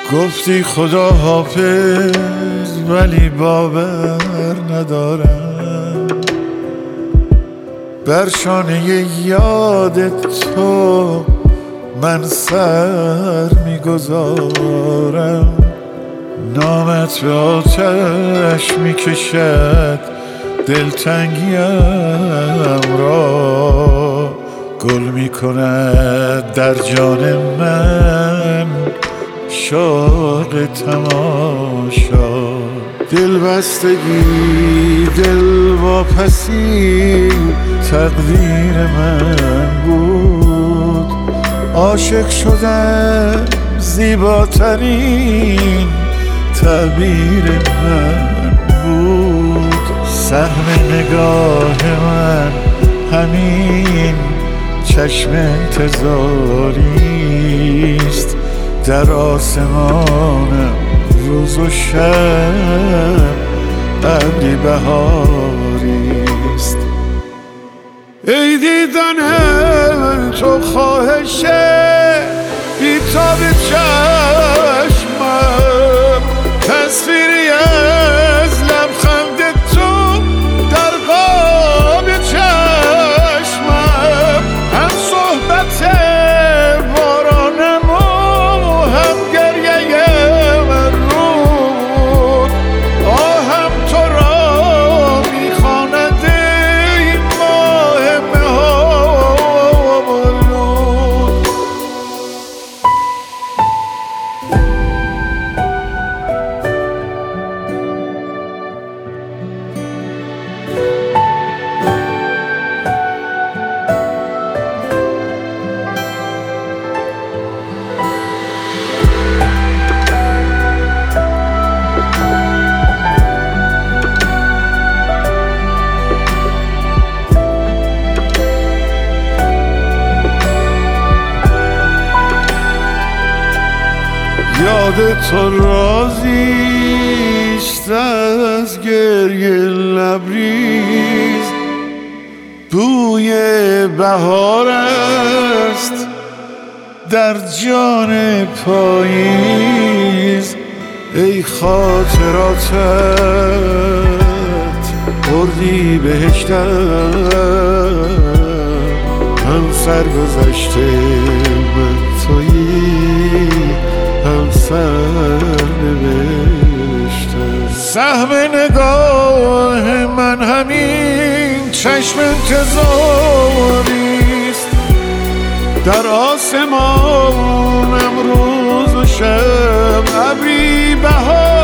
گفتی خدا حافظ ولی باور ندارم، بر شانه یاد تو من سر میگذارم. نامت به آتش میکشد دلتنگیم را، گل میکند در جان من شوق تماشا. دل بستگی دل واپسی تقدیر من بود، عاشق شدن زیباترین تعبیر من بود. سهم نگاه من همین چشم انتظاریست، در آسمانم روز و شب ابری بهاریست. ای دیدن تو خواهش بیتاب چشمم، تصویری از لبخند تو در قاب چشمم، هم صحبت بارانم و هم گریه من رود، آهم تو را میخواند این ماه مه‌آلود. یاد تو رازیست از گریه لبریز، بوی بهار است در جان پاییز. ای خاطراتت اردی بهشتم، هم سرگذشته من تویی هم سرنوشتم. سهم نگاه من همین چشم انتظاریست، در آسمانم روز و شب ابری بهار